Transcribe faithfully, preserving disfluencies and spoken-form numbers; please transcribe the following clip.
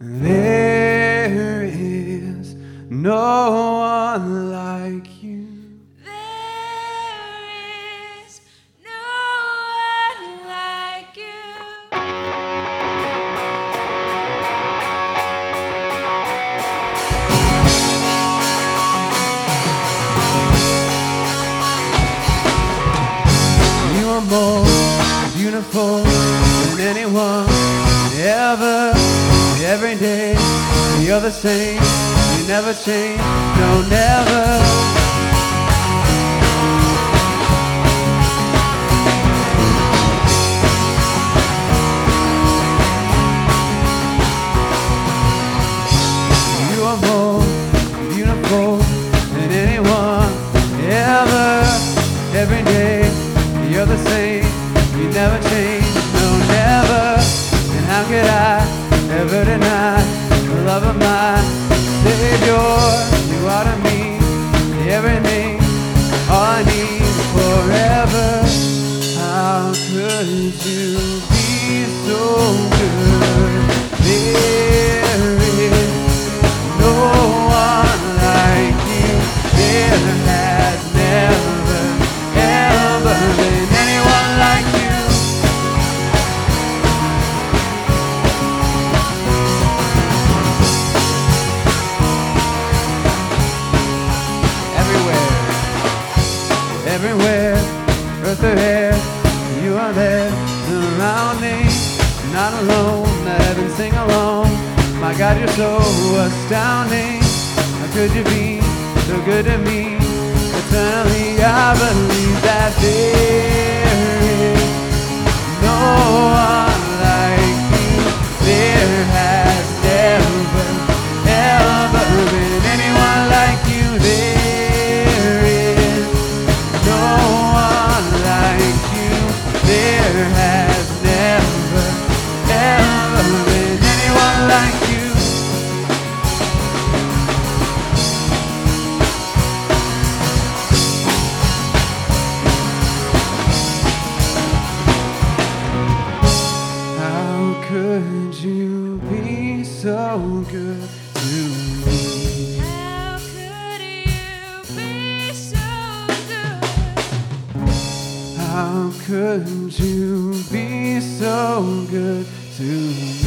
There is no one like you. There is no one like you. You are more beautiful than anyone ever. Every day you're the same. You never change, no, never. You are more beautiful than anyone ever. Every day you're the same. You never change, no, never. And how could I ever deny the love of my Savior? You are to me everything, all I need forever. How could you be so good? There is no one like you. There has never, ever been anyone like you. Everywhere, everywhere, earth or air, you are there, surround me, not alone, let heaven sing along. My God, you're so astounding. How could you be so good to me? Eternally, I believe that there is no one like you. There has never, ever been anyone like you. There is no one like you. There has never, ever been anyone like you. How could you be so good to me? How could you be so good? How could you be so good to me?